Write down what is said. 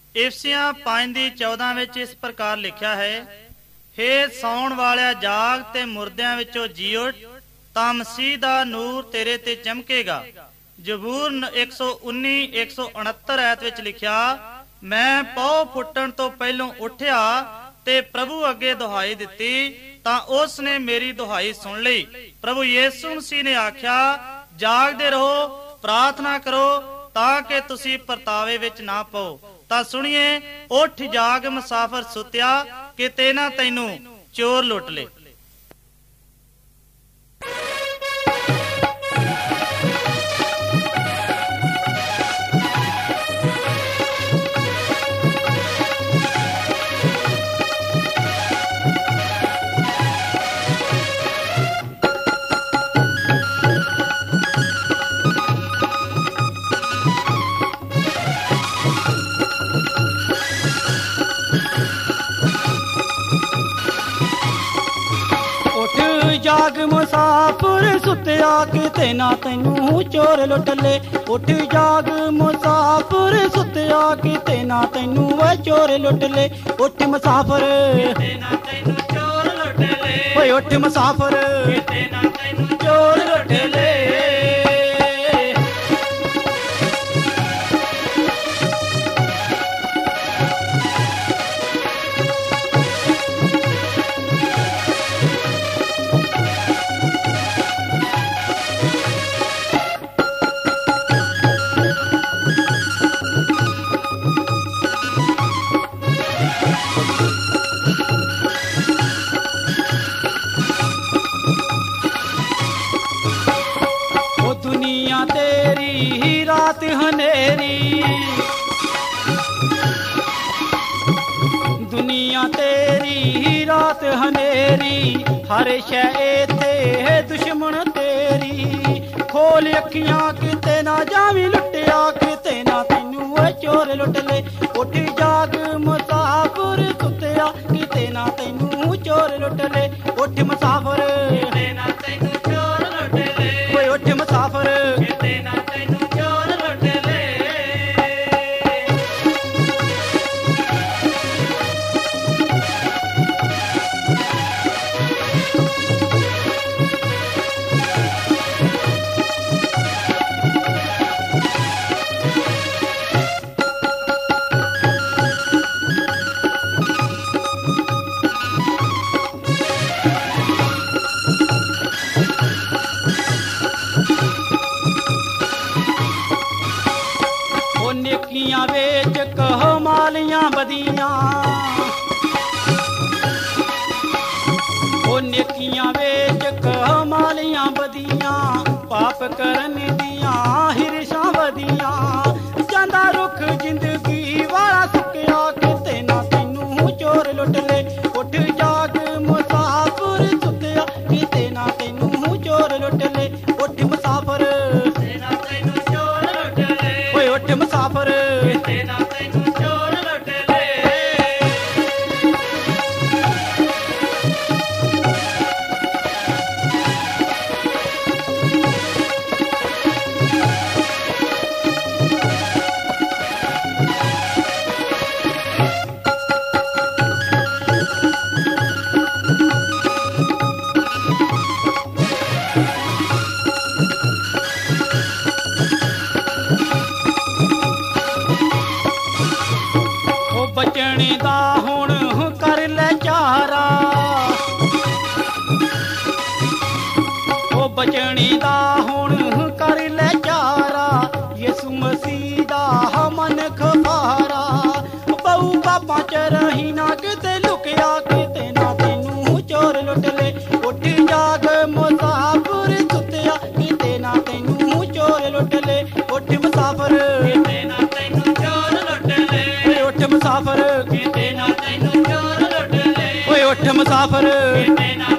इफसियां 5:14 ਵਿੱਚ ਇਸ ਪ੍ਰਕਾਰ ਲਿਖਿਆ ਹੈ, हे ਸੌਣ ਵਾਲਿਆ ਜਾਗ ਤੇ ਮੁਰਦਿਆਂ ਵਿੱਚੋਂ ਜੀ ਉੱਠ, ਤਾਂ ਮਸੀਹ ਦਾ ਨੂਰ ਤੇਰੇ ਤੇ ਚਮਕੇਗਾ। ਜ਼ਬੂਰ 119:169 ਐਤ ਵਿੱਚ ਲਿਖਿਆ, ਮੈਂ ਪਹੁ ਫੁੱਟਣ ਤੋਂ ਪਹਿਲੋਂ ਉੱਠਿਆ ਤੇ ਪ੍ਰਭੂ ਅੱਗੇ ਦੁਹਾਈ ਦਿੱਤੀ, ਤਾਂ ਉਸ ਨੇ ਮੇਰੀ ਦੁਹਾਈ ਸੁਣ ਲਈ। ਪ੍ਰਭੂ ਯੀਸ਼ੂ ਮਸੀਹ ਨੇ ਆਖਿਆ, ਜਾਗਦੇ ਰਹੋ, ਪ੍ਰਾਰਥਨਾ ਕਰੋ ਤਾਂ ਕਿ ਤੁਸੀਂ ਪਰਤਾਵੇ ਵਿੱਚ ਨਾ ਪਓ। ਤਾਂ ਸੁਣੀਏ, ਉੱਠ ਜਾਗ ਮੁਸਾਫਰ ਸੁੱਤਿਆ, ਕਿਤੇ ਨਾ ਤੈਨੂੰ ਚੋਰ ਲੁੱਟ ਲੇ। ਜਾਗ ਮੁਸਾਫਰ ਸੁੱਤਿਆ, ਕਿਤੇ ਨਾ ਤੈਨੂੰ ਚੋਰ ਲੁੱਟ ਲੇ। ਉੱਠ ਜਾਗ ਮੁਸਾਫਰ ਸੁੱਤਿਆ, ਕਿਤੇ ਨਾ ਤੈਨੂੰ ਵੇ ਚੋਰ ਲੁੱਟ ਲੇ। ਉੱਠ ਮੁਸਾਫਰ, ਕਿਤੇ ਨਾ ਤੈਨੂੰ ਚੋਰ ਲੁੱਟ ਲੇ। ਓਏ ਉੱਠ ਮੁਸਾਫਰ, ਕਿਤੇ ਨਾ ਤੈਨੂੰ ਚੋਰ ਲੁੱਟ ਲੇ। ਦੁਨੀਆ ਤੇਰੀ ਰਾਤ ਹਨੇਰੀ, ਦੁਨੀਆ ਤੇਰੀ ਰਾਤ ਹਨੇਰੀ, ਹਰ ਸ਼ੈ ਏਥੇ ਦੁਸ਼ਮਣ ਤੇਰੀ। ਖੋਲ ਅੱਖੀਆਂ, ਕਿਤੇ ਨਾ ਜਾਵੀਂ ਲੁੱਟਿਆ, ਕਿਤੇ ਨਾ ਤੈਨੂੰ ਓਏ ਚੋਰ ਲੁੱਟ ਲੇ। ਉੱਠ ਜਾਗ ਮੁਸਾਫਰ ਸੁੱਤਿਆ, ਕਿਤੇ ਨਾ ਤੈਨੂੰ ਚੋਰ ਲੁੱਟ ਲੇ। ਉੱਠ ਮੁਸਾਫਰ, ਕਿਤੇ ਨਾ ਤੈਨੂੰ ਚੋਰ ਲੁੱਟ ਲੇ। ਓਏ ਉੱਠ ਮੁਸਾਫਰ, ਕਿਤੇ ਨਾ ਤੈਨੂੰ ਚੋਰ ਲੁੱਟ ਲੇ। ਨੇਕੀਆਂ ਵੇਚ ਕਮਾਲੀਆਂ ਬਦੀਆਂ, ਉਹ ਨੇਕੀਆਂ ਵੇਚ ਕਮਾਲੀਆਂ ਬਦੀਆਂ, ਪਾਪ ਕਰਨ ਦੀਆਂ ਹਿਰਸ਼ਾਂ ਵਧੀਆਂ। ਜਾਂਦਾ ਰੁੱਖ ਜ਼ਿੰਦਗੀ ਵਾਲਾ ਸੁੱਕਿਆ, ਕਿਤੇ ਨਾ ਤੈਨੂੰ ਚੋਰ ਲੁੱਟ ਲੇ। ਉੱਠ ਜਾਗ ਮੁਸਾਫਰ ਸੁੱਤਿਆ, ਕਿਤੇ ਨਾ ਤੈਨੂੰ ਚੋਰ ਲੁੱਟ ਲੇ। ਉੱਠ ਮੁਸਾਫਰ, ਕਿਤੇ ਨਾ ਤੈਨੂੰ ਚੋਰ ਲੁੱਟ ਲੇ। ਓਏ ਉੱਠ ਮੁਸਾਫਰ, ਕਿਤੇ ਨਾ ਤੈਨੂੰ ਚੋਰ ਲੁੱਟ ਲੇ। ਬਚਣੇ ਦਾ ਹੁਣ ਕਰ ਲੈ ਚਾਰਾ, ਉਹ ਬਚਣੇ ਦਾ ਹੁਣ ਕਰ ਲੈ ਚਾਰਾ। ਯਿਸੂ ਮਸੀਹ ਦਾ ਮਨ ਖਫਾਰਾ, ਬਹੁ ਪਾਪਾਂ ਚ ਰਹੀ ਨਾ ਕਿਤੇ ਲੁਕਿਆ, ਕਿਤੇ ਨਾ ਤੈਨੂੰ ਚੋਰ ਲੁੱਟ ਲੇ। ਉੱਠ ਜਾਗ ਮੁਸਾਫਰ ਸੁੱਤਿਆ, ਕਿਤੇ ਨਾ ਤੈਨੂੰ ਚੋਰ ਲੁੱਟ ਲੇ। ਉੱਠ ਮੁਸਾਫਰ, ਕਿਤੇ ਨਾ ਤੈਨੂੰ ਚੋਰ ਲੁੱਟ ਲੇ। ਉੱਠ ਮੁਸਾਫਰ, ਕਿਤੇ ਨਾ ਤੈਨੂੰ ਚੋਰ ਲੁੱਟ ਲੇ। ਓਏ ਉੱਠ ਮੁਸਾਫਰ, ਕਿਤੇ ਨਾ